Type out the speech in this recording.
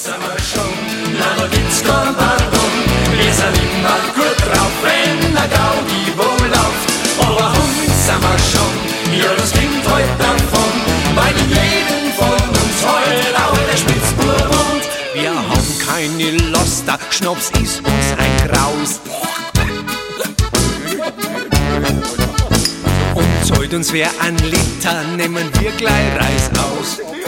sind wir schon, na da gibt's kein Pardon. Wir sind immer gut drauf, wenn der Gaudi wo läuft. Aber Hund sind wir schon, ja das klingt heute davon, weil in jedem von uns heute auch der Spitzbub wohnt. Wir haben keine Laster, Schnaps ist uns ein Graus. Und zahlt uns wer ein Liter, nehmen wir gleich Reis aus.